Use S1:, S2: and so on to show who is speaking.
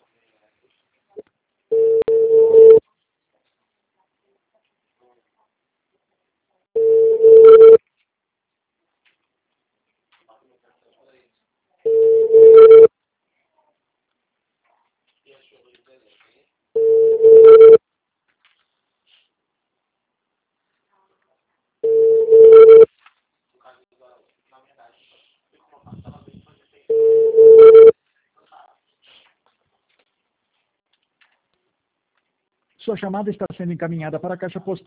S1: Sua chamada está sendo encaminhada para a caixa postal